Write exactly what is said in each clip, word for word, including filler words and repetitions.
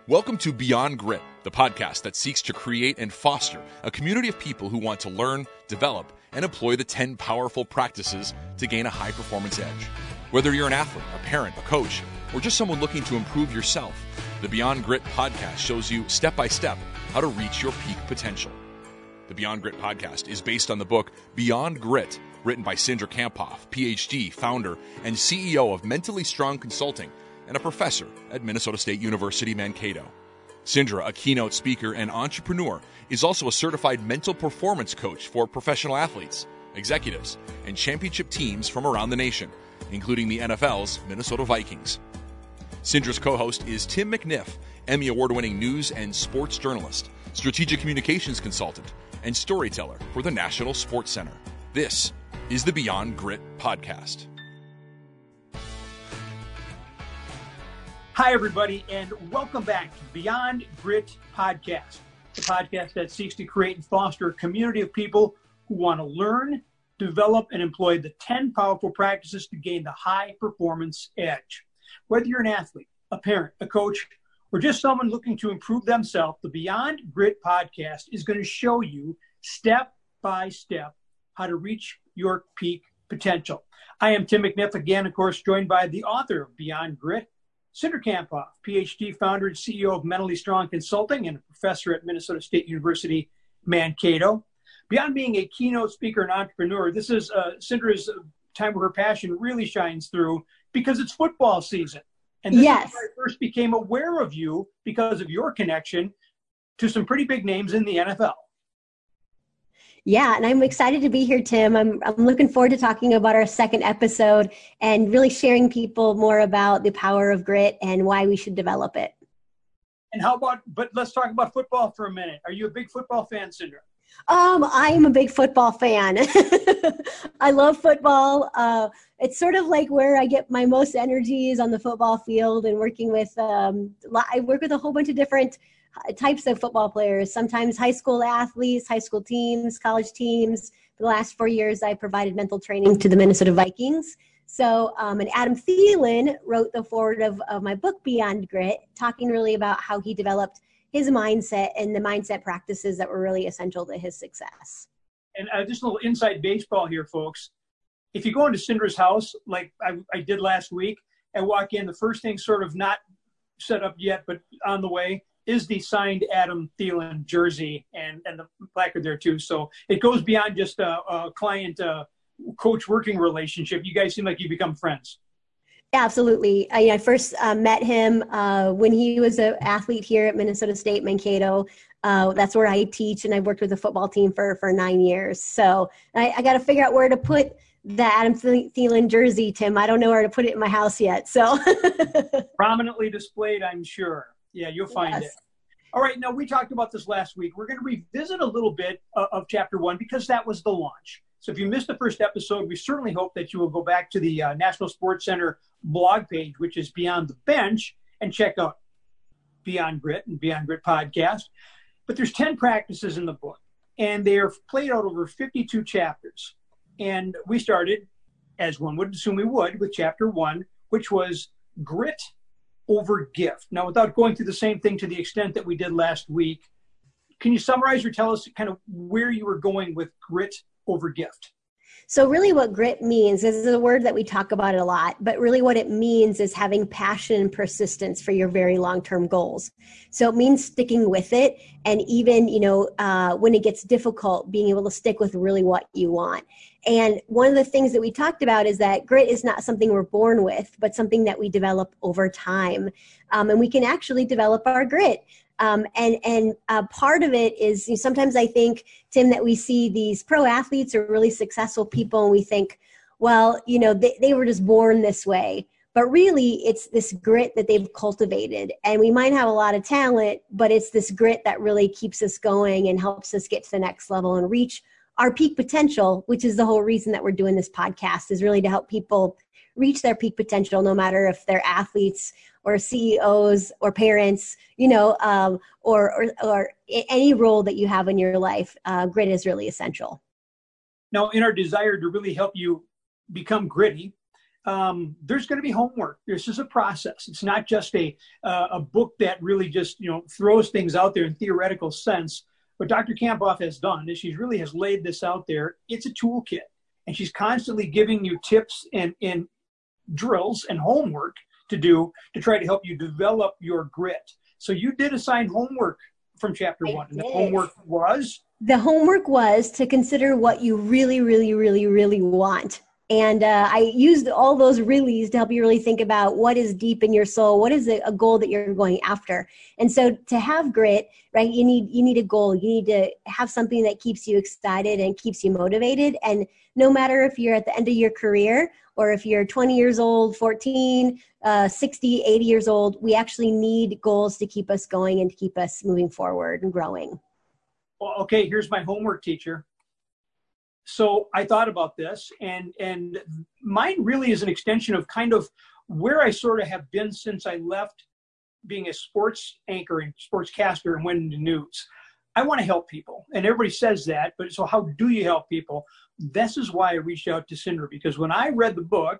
Welcome to Beyond Grit, the podcast that seeks to create and foster a community of people who want to learn, develop, and employ the ten powerful practices to gain a high-performance edge. Whether you're an athlete, a parent, a coach, or just someone looking to improve yourself, the Beyond Grit podcast shows you step-by-step how to reach your peak potential. The Beyond Grit podcast is based on the book Beyond Grit, written by Cindra Kamphoff, P H D, founder, and C E O of Mentally Strong Consulting, and a professor at Minnesota State University, Mankato. Cindra, a keynote speaker and entrepreneur, is also a certified mental performance coach for professional athletes, executives, and championship teams from around the nation, including the N F L's Minnesota Vikings. Cindra's co-host is Tim McNiff, Emmy Award-winning news and sports journalist, strategic communications consultant, and storyteller for the National Sports Center. This is the Beyond Grit podcast. Hi, everybody, and welcome back to Beyond Grit Podcast, the podcast that seeks to create and foster a community of people who want to learn, develop, and employ the ten powerful practices to gain the high-performance edge. Whether you're an athlete, a parent, a coach, or just someone looking to improve themselves, the Beyond Grit Podcast is going to show you step by step how to reach your peak potential. I am Tim McNiff, again, of course, joined by the author of Beyond Grit, Cindra Kamphoff, P H D, founder and C E O of Mentally Strong Consulting and a professor at Minnesota State University, Mankato. Beyond being a keynote speaker and entrepreneur, this is uh, Cindra's time where her passion really shines through because it's football season. And this yes. is where I first became aware of you because of your connection to some pretty big names in the N F L. Yeah, and I'm excited to be here, Tim. I'm I'm looking forward to talking about our second episode and really sharing people more about the power of grit and why we should develop it. And how about, but let's talk about football for a minute. Are you a big football fan, Cindra? Um, I'm a big football fan. I love football. Uh, it's sort of like where I get my most energy is on the football field and working with, um, I work with a whole bunch of different types of football players, sometimes high school athletes, high school teams, college teams. For the last four years, I provided mental training to the Minnesota Vikings. So, um, and Adam Thielen wrote the foreword of, of my book, Beyond Grit, talking really about how he developed his mindset and the mindset practices that were really essential to his success. And uh, just a little inside baseball here, folks. If you go into Cindra's house, like I, I did last week, and walk in, the first thing sort of not set up yet, but on the way, is the signed Adam Thielen jersey and, and the placard there too. So it goes beyond just a, a client uh, coach working relationship. You guys seem like you become friends. Absolutely. I, I first uh, met him uh, when he was an athlete here at Minnesota State, Mankato. Uh, that's where I teach, and I worked with the football team for, for nine years. So I, I got to figure out where to put the Adam Thielen jersey, Tim. I don't know where to put it in my house yet. So prominently displayed, I'm sure. Yeah, you'll find yes. it. All right. Now, we talked about this last week. We're going to revisit a little bit of, of chapter one because that was the launch. So if you missed the first episode, we certainly hope that you will go back to the uh, National Sports Center blog page, which is Beyond the Bench, and check out Beyond Grit and Beyond Grit podcast. But there's ten practices in the book, and they are played out over fifty-two chapters. And we started, as one would assume we would, with chapter one, which was grit over gift. Now, without going through the same thing to the extent that we did last week, can you summarize or tell us kind of where you were going with grit over gift? So really what grit means, this is a word that we talk about a lot, but really what it means is having passion and persistence for your very long-term goals. So it means sticking with it, and even, you know, uh, when it gets difficult, being able to stick with really what you want. And one of the things that we talked about is that grit is not something we're born with, but something that we develop over time. Um, and we can actually develop our grit. Um, and and uh, part of it is, you know, sometimes I think, Tim, that we see these pro athletes or really successful people and we think, well, you know, they, they were just born this way. But really, it's this grit that they've cultivated. And we might have a lot of talent, but it's this grit that really keeps us going and helps us get to the next level and reach our peak potential, which is the whole reason that we're doing this podcast, is really to help people reach their peak potential, no matter if they're athletes or C E Os or parents, you know, um, or, or or any role that you have in your life. Uh, grit is really essential. Now, in our desire to really help you become gritty, um, there's going to be homework. This is a process. It's not just a uh, a book that really just, you know, throws things out there in theoretical sense. What Doctor Kamphoff has done is she really has laid this out there. It's a toolkit, and she's constantly giving you tips and, and drills and homework to do to try to help you develop your grit. So you did assign homework from chapter I one. And the did. homework was? The homework was to consider what you really, really, really, really want. And uh, I used all those reallys to help you really think about what is deep in your soul. What is a, a goal that you're going after? And so to have grit, right, you need you need a goal. You need to have something that keeps you excited and keeps you motivated. And no matter if you're at the end of your career or if you're twenty years old, fourteen, uh, sixty, eighty years old, we actually need goals to keep us going and to keep us moving forward and growing. Well, okay, here's my homework, teacher. So I thought about this, and and mine really is an extension of kind of where I sort of have been since I left being a sports anchor and sportscaster and went into news. I want to help people, and everybody says that, but so how do you help people? This is why I reached out to Cindra, because when I read the book,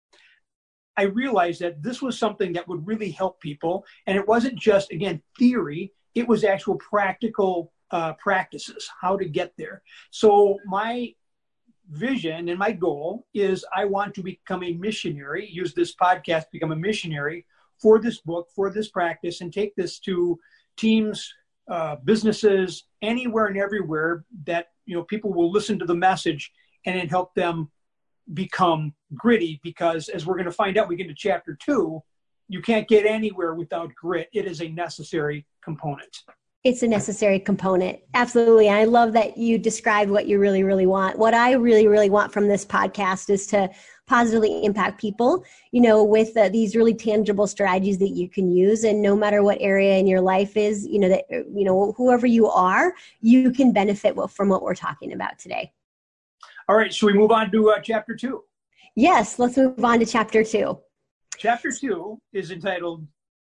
I realized that this was something that would really help people, and it wasn't just, again, theory, it was actual practical Uh, practices, how to get there. So my vision and my goal is I want to become a missionary, use this podcast to become a missionary for this book, for this practice, and take this to teams, uh, businesses, anywhere and everywhere that, you know, people will listen to the message and it help them become gritty, because as we're going to find out, we get to chapter two, you can't get anywhere without grit. It is a necessary component. It's a necessary component. Absolutely. I love that you described what you really, really want. What I really, really want from this podcast is to positively impact people, you know, with uh, these really tangible strategies that you can use. And no matter what area in your life is, you know, that, you know, whoever you are, you can benefit from what we're talking about today. All right. Should we move on to uh, chapter two? Yes. Let's move on to chapter two. Chapter two is entitled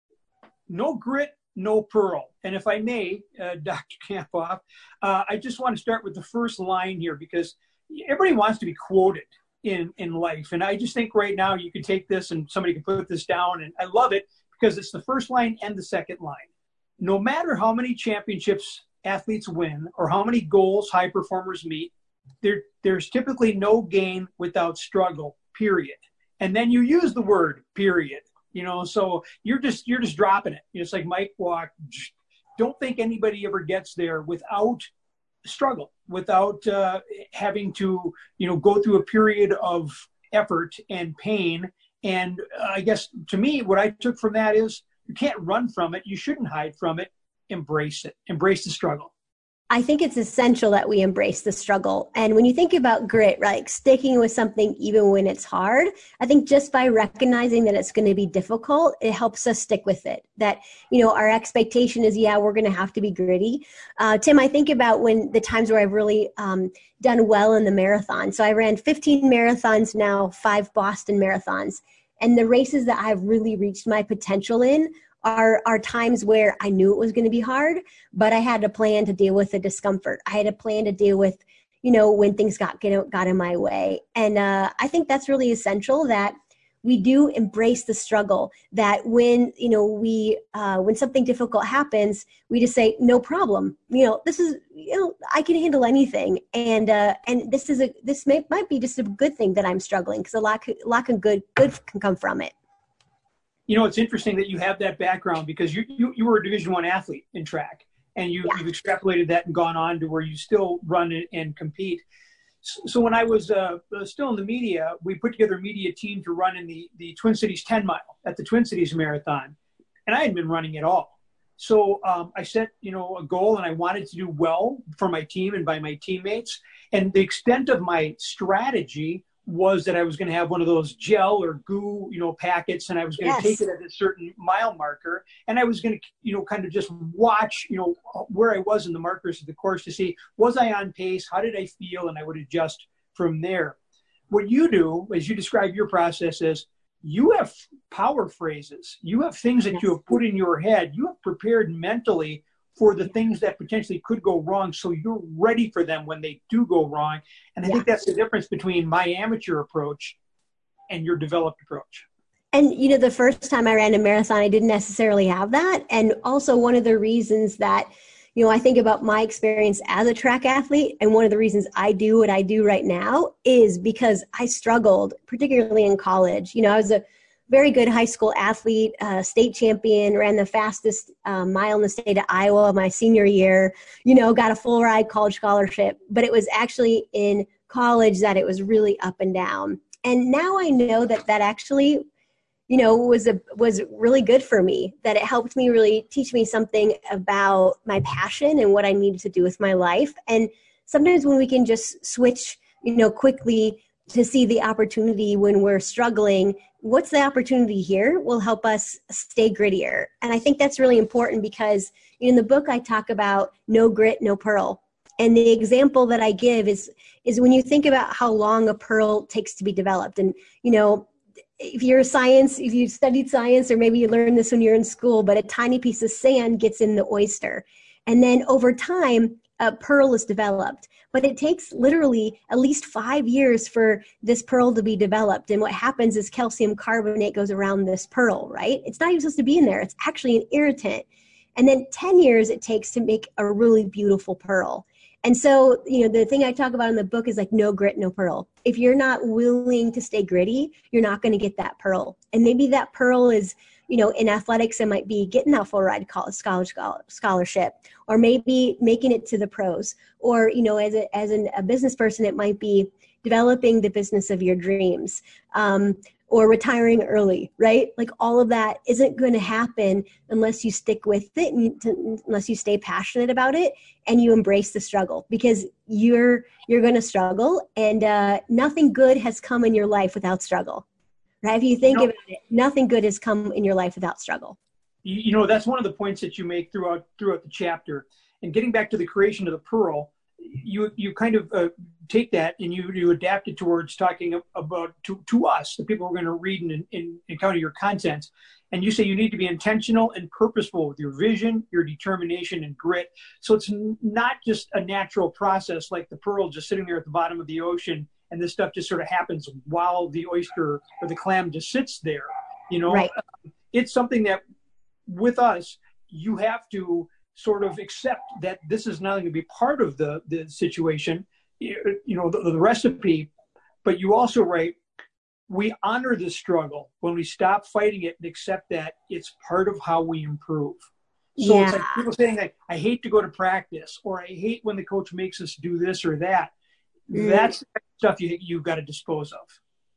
No Grit, No Pearl. And if I may, uh, Doctor Kamphoff, uh, I just want to start with the first line here, because everybody wants to be quoted in, in life. And I just think right now you can take this and somebody can put this down. And I love it because it's the first line and the second line. No matter how many championships athletes win or how many goals high performers meet, there, there's typically no gain without struggle, period. And then you use the word period. You know, so you're just you're just dropping it. It's like Mike Walk. Don't think anybody ever gets there without struggle, without uh, having to, you know, go through a period of effort and pain. And uh, I guess to me, what I took from that is you can't run from it. You shouldn't hide from it. Embrace it. Embrace the struggle. I think it's essential that we embrace the struggle. And when you think about grit, like sticking with something even when it's hard, I think just by recognizing that it's going to be difficult, it helps us stick with it. That, you know, our expectation is, yeah, we're going to have to be gritty. Uh, Tim, I think about when the times where I've really um, done well in the marathon. So I ran fifteen marathons now, five Boston marathons. And the races that I've really reached my potential in Are, are times where I knew it was going to be hard, but I had a plan to deal with the discomfort. I had a plan to deal with, you know, when things got get, got in my way. And uh, I think that's really essential, that we do embrace the struggle, that when, you know, we, uh, when something difficult happens, we just say, no problem. You know, this is, you know, I can handle anything. And, uh, and this is a, this may, might be just a good thing that I'm struggling, because a lot, a lot of good, good can come from it. You know, it's interesting that you have that background, because you you, you were a Division One athlete in track, and you, yeah. you've extrapolated that and gone on to where you still run it and compete. So, so when I was uh, still in the media, we put together a media team to run in the, the Twin Cities ten mile at the Twin Cities Marathon, and I hadn't been running at all. So um, I set, you know, a goal, and I wanted to do well for my team and by my teammates. And the extent of my strategy was that I was going to have one of those gel or goo, you know, packets, and I was going to yes. take it at a certain mile marker, and I was going to, you know, kind of just watch, you know, where I was in the markers of the course to see, was I on pace? How did I feel? And I would adjust from there. What you do, as you describe your process, is you have power phrases. You have things that you have put in your head. You have prepared mentally for the things that potentially could go wrong, so you're ready for them when they do go wrong. And I yeah. think that's the difference between my amateur approach and your developed approach. And, you know, the first time I ran a marathon, I didn't necessarily have that. And also one of the reasons that, you know, I think about my experience as a track athlete, and one of the reasons I do what I do right now is because I struggled, particularly in college. You know, I was a very good high school athlete, uh, state champion, ran the fastest uh, mile in the state of Iowa my senior year, you know, got a full ride college scholarship. But it was actually in college that it was really up and down. And now I know that that actually, you know, was a was really good for me, that it helped me really teach me something about my passion and what I needed to do with my life. And sometimes when we can just switch, you know, quickly to see the opportunity when we're struggling, what's the opportunity here will help us stay grittier. And I think that's really important because in the book I talk about no grit, no pearl. And the example that I give is is when you think about how long a pearl takes to be developed. And, you know, if you're a science, if you've studied science, or maybe you learned this when you're in school, but a tiny piece of sand gets in the oyster. And then over time, a pearl is developed. But it takes literally at least five years for this pearl to be developed. And what happens is calcium carbonate goes around this pearl, right? It's not even supposed to be in there. It's actually an irritant. And then ten years it takes to make a really beautiful pearl. And so, you know, the thing I talk about in the book is like no grit, no pearl. If you're not willing to stay gritty, you're not going to get that pearl. And maybe that pearl is, you know, in athletics, it might be getting that full ride college scholarship, or maybe making it to the pros, or, you know, as a, as an, a business person, it might be developing the business of your dreams. Um, or retiring early, right? Like all of that isn't going to happen unless you stick with it, and to, unless you stay passionate about it and you embrace the struggle, because you're you're going to struggle, and uh, nothing good has come in your life without struggle, right? If you think No. about it, nothing good has come in your life without struggle. You, you know, that's one of the points that you make throughout throughout the chapter. And getting back to the creation of the pearl, you you kind of uh, take that and you you adapt it towards talking about to, to us, the people who are going to read and, and encounter your content. And you say you need to be intentional and purposeful with your vision, your determination, and grit. So it's not just a natural process like the pearl just sitting there at the bottom of the ocean, and this stuff just sort of happens while the oyster or the clam just sits there. You know, Right. It's something that with us, you have to sort of accept that this is not going to be part of the, the situation, you know, the, the recipe, but you also write, we honor the struggle when we stop fighting it and accept that it's part of how we improve. So Yeah. it's like people saying like, I hate to go to practice, or I hate when the coach makes us do this or that. Mm. That's the stuff you, you've got to dispose of.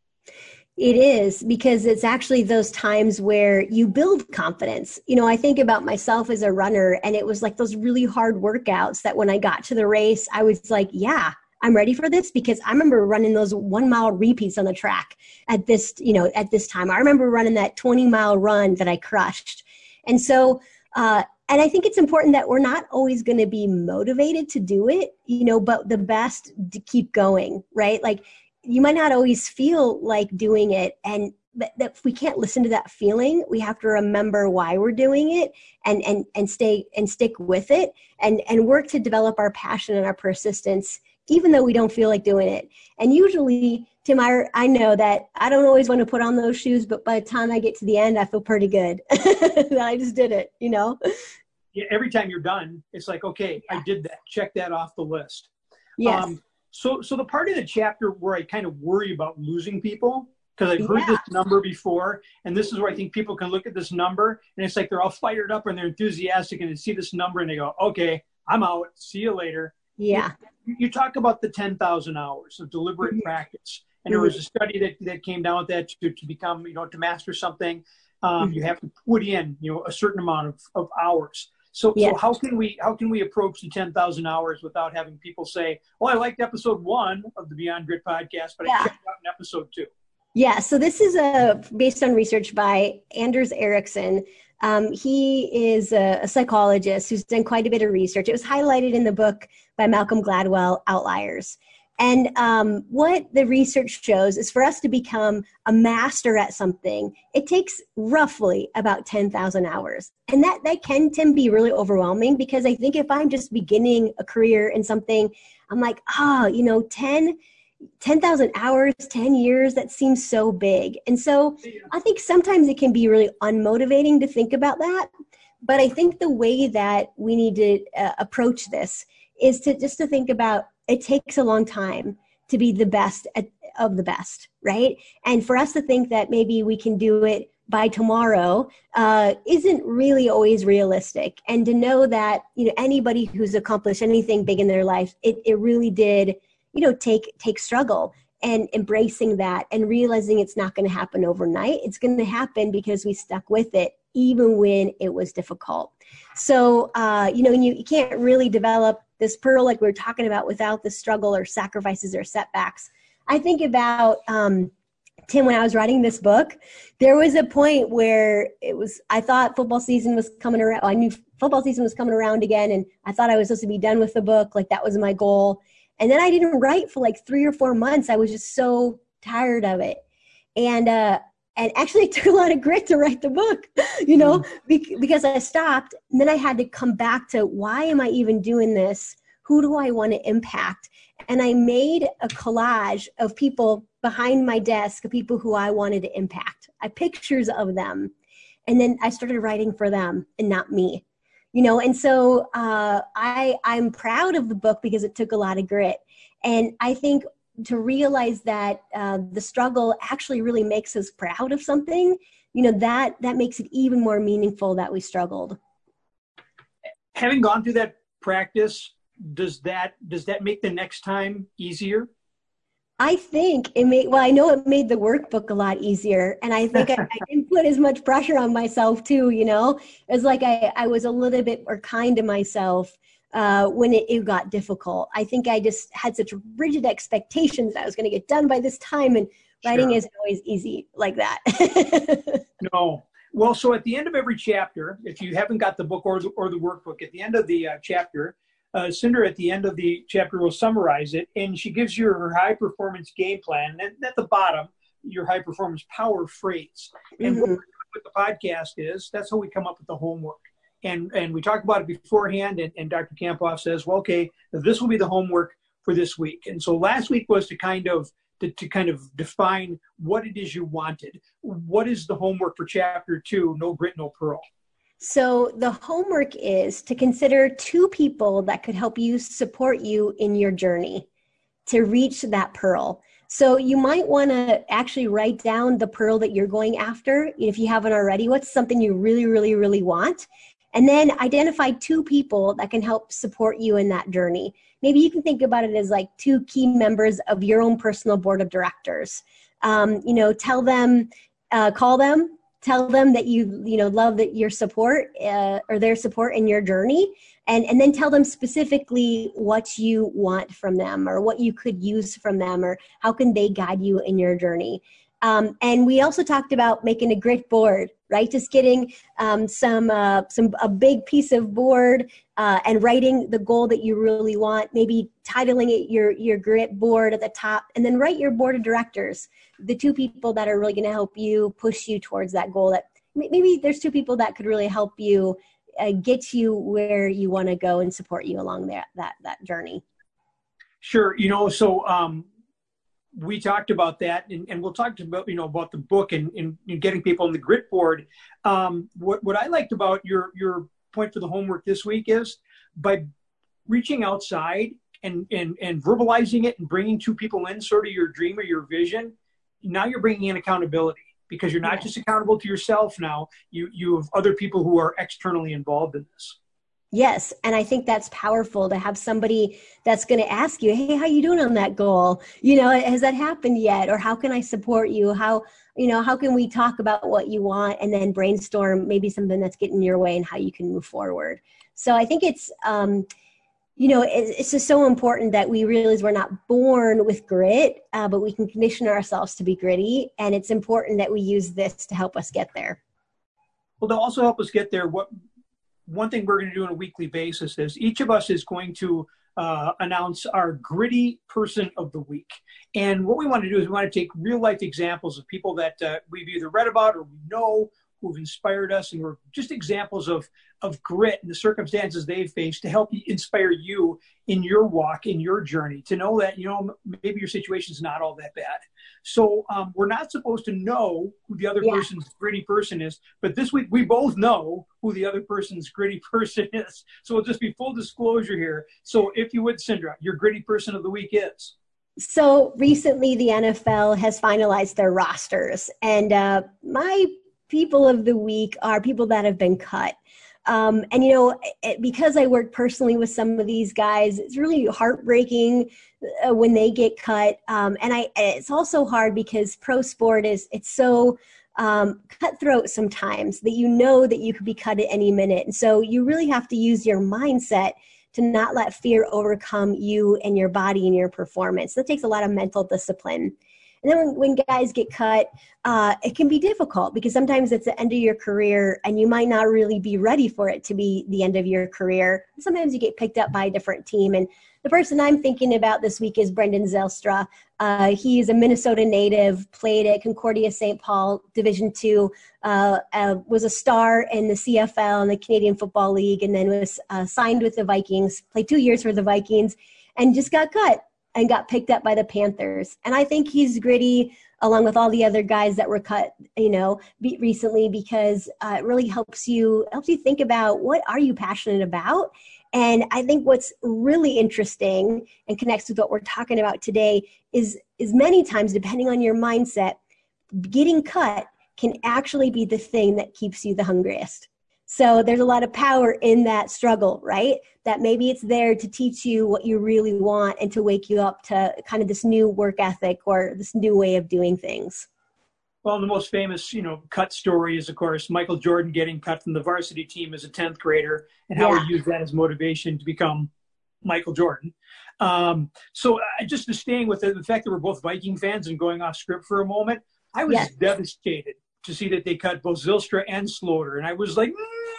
It is, because it's actually those times where you build confidence. You know, I think about myself as a runner, and it was like those really hard workouts that when I got to the race, I was like, yeah, I'm ready for this, because I remember running those one mile repeats on the track at this, you know, at this time. I remember running that twenty mile run that I crushed. And so, uh, and I think it's important that we're not always going to be motivated to do it, you know, but the best to keep going, right? Like, you might not always feel like doing it, and that if we can't listen to that feeling, we have to remember why we're doing it, and and and stay and stick with it, and and work to develop our passion and our persistence, even though we don't feel like doing it. And usually, Tim, I, I know that I don't always want to put on those shoes, but by the time I get to the end, I feel pretty good that I just did it, you know? Yeah, every time you're done, it's like, okay, I did that. Check that off the list. Yes. Um, so, so the part of the chapter where I kind of worry about losing people, because I've heard Yeah. this number before, and this is where I think people can look at this number, and it's like they're all fired up and they're enthusiastic, and they see this number and they go, okay, I'm out. See you later. Yeah. You, you talk about the ten thousand hours of deliberate Mhm. practice. And there was a study that, that came down with that to, to become, you know, to master something, um, Mhm. you have to put in, you know, a certain amount of, of hours. So, Yeah. so how can we how can we approach the ten thousand hours without having people say, "Well, I liked episode one of the Beyond Grit podcast, but Yeah. I checked out in episode two." Yeah, so this is a, based on research by Anders Ericsson. Um, he is a, a psychologist who's done quite a bit of research. It was highlighted in the book by Malcolm Gladwell, Outliers. And um, what the research shows is for us to become a master at something, it takes roughly about ten thousand hours. And that, that can, Tim, be really overwhelming, because I think if I'm just beginning a career in something, I'm like, oh, you know, ten, ten thousand hours, ten years, that seems so big. And so I think sometimes it can be really unmotivating to think about that. But I think the way that we need to uh, approach this is to just to think about it takes a long time to be the best at, of the best, right? And for us to think that maybe we can do it by tomorrow uh, isn't really always realistic. And to know that, you know, anybody who's accomplished anything big in their life, it, it really did, you know, take take struggle, and embracing that and realizing it's not going to happen overnight. It's going to happen because we stuck with it, even when it was difficult. So, uh, you know, you, you can't really develop this pearl like we we're talking about without the struggle or sacrifices or setbacks. I think about, um, Tim, when I was writing this book, there was a point where it was, I thought football season was coming around. I knew football season was coming around again, and I thought I was supposed to be done with the book. Like that was my goal. And then I didn't write for like three or four months. I was just so tired of it. And, uh, and actually it took a lot of grit to write the book, you know, mm. because I stopped, and then I had to come back to, why am I even doing this? Who do I want to impact? And I made a collage of people behind my desk, of people who I wanted to impact. I pictures of them. And then I started writing for them and not me. You know, and so uh, I, I'm proud of the book because it took a lot of grit. And I think to realize that uh, the struggle actually really makes us proud of something, you know, that, that makes it even more meaningful that we struggled. Having gone through that practice, does that, does that make the next time easier? I think it made, well, I know it made the workbook a lot easier. And I think I, I didn't put as much pressure on myself too, you know, it's like I, I was a little bit more kind to myself uh, when it, it got difficult. I think I just had such rigid expectations that I was going to get done by this time, and writing Sure. isn't always easy like that. No. Well, so at the end of every chapter, if you haven't got the book or the, or the workbook, at the end of the uh, chapter, Uh, Cinder at the end of the chapter will summarize it, and she gives you her high performance game plan. And at the bottom, your high performance power phrase. And mm-hmm. what we're doing with the podcast is that's how we come up with the homework. And and we talked about it beforehand, and, and Doctor Kampoff says, well, okay, this will be the homework for this week. And so last week was to kind of to, to kind of define what it is you wanted. What is the homework for chapter two, No Grit, No Pearl? So the homework is to consider two people that could help you support you in your journey to reach that pearl. So you might want to actually write down the pearl that you're going after. If you haven't already, what's something you really, really, really want? And then identify two people that can help support you in that journey. Maybe you can think about it as like two key members of your own personal board of directors. Um, you know, tell them, uh, call them, tell them that you, you know, love that your support uh, or their support in your journey. And, and then tell them specifically what you want from them, or what you could use from them, or how can they guide you in your journey. Um, and we also talked about making a grit board, right? Just getting um, some, uh, some a big piece of board uh, and writing the goal that you really want, maybe titling it your, your grit board at the top, and then write your board of directors, the two people that are really going to help you push you towards that goal. That maybe there's two people that could really help you uh, get you where you want to go and support you along that, that, that journey. Sure. You know, so, um, we talked about that, and, and we'll talk about, you know, about the book and, and, and getting people on the grit board. Um, what, what I liked about your, your point for the homework this week is by reaching outside and, and, and verbalizing it and bringing two people in, sort of your dream or your vision. Now you're bringing in accountability, because you're not yeah. just accountable to yourself now. You, you have other people who are externally involved in this. Yes. And I think that's powerful to have somebody that's going to ask you, hey, how you doing on that goal? You know, has that happened yet? Or how can I support you? How, you know, how can we talk about what you want and then brainstorm maybe something that's getting in your way and how you can move forward? So I think it's, um, you know, it's just so important that we realize we're not born with grit, uh, but we can condition ourselves to be gritty. And it's important that we use this to help us get there. Well, to also help us get there, what one thing we're going to do on a weekly basis is each of us is going to uh, announce our gritty person of the week. And what we want to do is we want to take real life examples of people that uh, we've either read about or we know, who've inspired us and were just examples of, of grit and the circumstances they've faced to help inspire you in your walk, in your journey, to know that, you know, maybe your situation's not all that bad. So um, we're not supposed to know who the other yeah. person's gritty person is, but this week we both know who the other person's gritty person is. So we'll just be full disclosure here. So if you would, Cindra, your gritty person of the week is? So recently the N F L has finalized their rosters, and uh, my people of the week are people that have been cut. Um, and, you know, it, because I work personally with some of these guys, it's really heartbreaking uh, when they get cut. Um, and I, it's also hard because pro sport is, it's so um, cutthroat sometimes that you know that you could be cut at any minute. And so you really have to use your mindset to not let fear overcome you and your body and your performance. That takes a lot of mental discipline. And then when, when guys get cut, uh, it can be difficult because sometimes it's the end of your career and you might not really be ready for it to be the end of your career. Sometimes you get picked up by a different team. And the person I'm thinking about this week is Brendan Zylstra. Uh, he is a Minnesota native, played at Concordia Saint Paul Division two, uh, uh, was a star in the C F L and the Canadian Football League, and then was uh, signed with the Vikings, played two years for the Vikings, and just got cut and got picked up by the Panthers. And I think he's gritty along with all the other guys that were cut, you know, be, recently, because uh, it really helps you, helps you think about what are you passionate about. And I think what's really interesting and connects with what we're talking about today is, is many times, depending on your mindset, getting cut can actually be the thing that keeps you the hungriest. So there's a lot of power in that struggle, right? That maybe it's there to teach you what you really want and to wake you up to kind of this new work ethic or this new way of doing things. Well, the most famous, you know, cut story is, of course, Michael Jordan getting cut from the varsity team as a tenth grader and how yeah. he used that as motivation to become Michael Jordan. Um, so uh, just staying with the, the fact that we're both Viking fans and going off script for a moment, I was yes. devastated to see that they cut both Zylstra and Sloter. And I was like,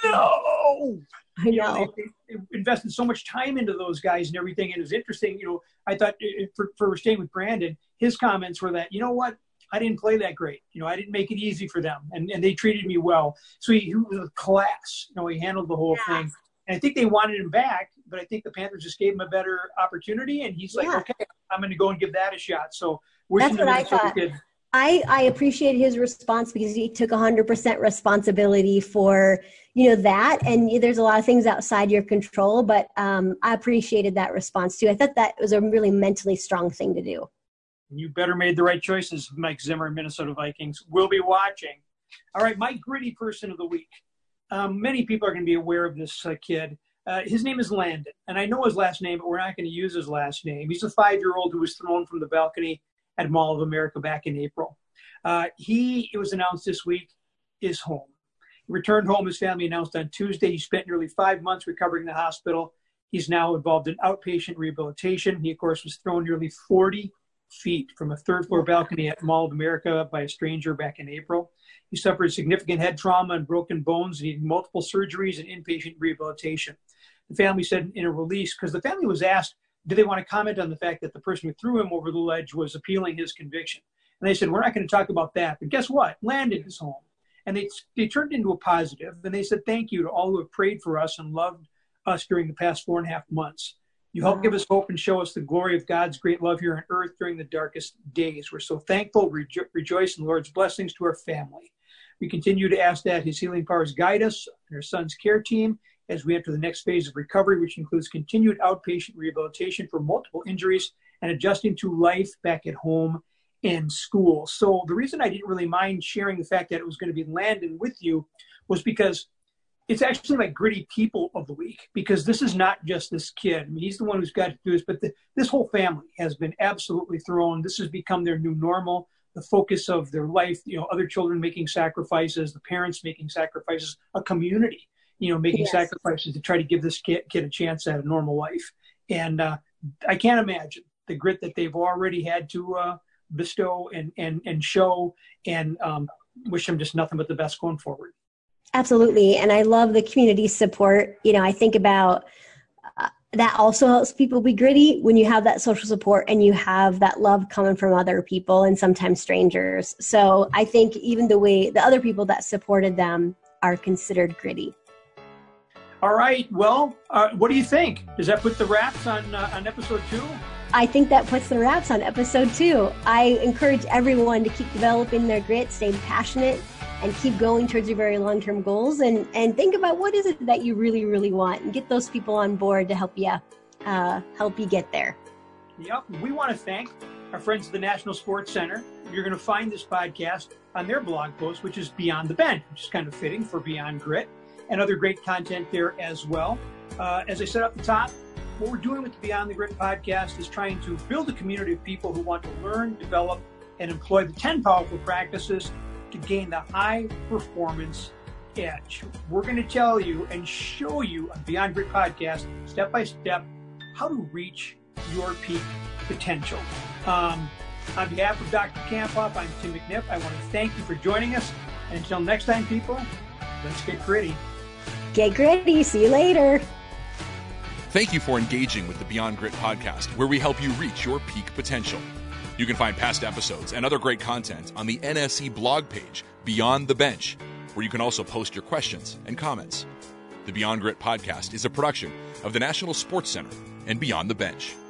no! I know. You know they, they invested so much time into those guys and everything. And it was interesting, you know, I thought it, for, for staying with Brandon, his comments were that, you know what? I didn't play that great. You know, I didn't make it easy for them. And, and they treated me well. So he, he was a class. You know, he handled the whole yeah. thing. And I think they wanted him back, but I think the Panthers just gave him a better opportunity. And he's like, yeah. okay, I'm going to go and give that a shot. So that's what I thought. Kid. I, I appreciate his response because he took one hundred percent responsibility for, you know, that. And there's a lot of things outside your control, but um, I appreciated that response too. I thought that was a really mentally strong thing to do. You better made the right choices, Mike Zimmer, Minnesota Vikings. We'll be watching. All right, my gritty person of the week. Um, many people are going to be aware of this uh, kid. Uh, his name is Landon, and I know his last name, but we're not going to use his last name. He's a five-year-old who was thrown from the balcony at Mall of America back in April. Uh, he, it was announced this week, is home. He returned home, his family announced on Tuesday. He spent nearly five months recovering in the hospital. He's now involved in outpatient rehabilitation. He, of course, was thrown nearly forty feet from a third-floor balcony at Mall of America by a stranger back in April. He suffered significant head trauma and broken bones, needing multiple surgeries and inpatient rehabilitation. The family said in a release, because the family was asked, did they want to comment on the fact that the person who threw him over the ledge was appealing his conviction? And they said, we're not going to talk about that. But guess what? Landon is home. And they, they turned into a positive, and they said thank you to all who have prayed for us and loved us during the past four and a half months. You help give us hope and show us the glory of God's great love here on earth during the darkest days. We're so thankful, rejo- rejoice in the Lord's blessings to our family. We continue to ask that his healing powers guide us and our son's care team as we enter the next phase of recovery, which includes continued outpatient rehabilitation for multiple injuries and adjusting to life back at home and school. So the reason I didn't really mind sharing the fact that it was going to be Landon with you was because it's actually my gritty people of the week, because this is not just this kid. I mean, he's the one who's got to do this, but the, this whole family has been absolutely thrown. This has become their new normal, the focus of their life, you know, other children making sacrifices, the parents making sacrifices, a community, you know, making yes. sacrifices to try to give this kid, kid a chance at a normal life. And uh, I can't imagine the grit that they've already had to uh, bestow and, and, and show, and um, wish them just nothing but the best going forward. Absolutely. And I love the community support. You know, I think about uh, that also helps people be gritty when you have that social support and you have that love coming from other people and sometimes strangers. So I think even the way the other people that supported them are considered gritty. All right. Well, uh, what do you think? Does that put the wraps on uh, on episode two? I think that puts the wraps on episode two. I encourage everyone to keep developing their grit, stay passionate, and keep going towards your very long-term goals, and, and think about what is it that you really, really want, and get those people on board to help you, uh, help you get there. Yep. We want to thank our friends at the National Sports Center. You're going to find this podcast on their blog post, which is Beyond the Bench, which is kind of fitting for Beyond Grit, and other great content there as well. Uh, as I said up the top, what we're doing with the Beyond the Grit podcast is trying to build a community of people who want to learn, develop, and employ the ten powerful practices to gain the high performance edge. We're going to tell you and show you on Beyond Grit podcast, step by step, how to reach your peak potential. Um, on behalf of Doctor Kamphoff, I'm Tim McNiff. I want to thank you for joining us. And until next time, people, let's get gritty. Get gritty. See you later. Thank you for engaging with the Beyond Grit podcast, where we help you reach your peak potential. You can find past episodes and other great content on the N S E blog page, Beyond the Bench, where you can also post your questions and comments. The Beyond Grit podcast is a production of the National Sports Center and Beyond the Bench.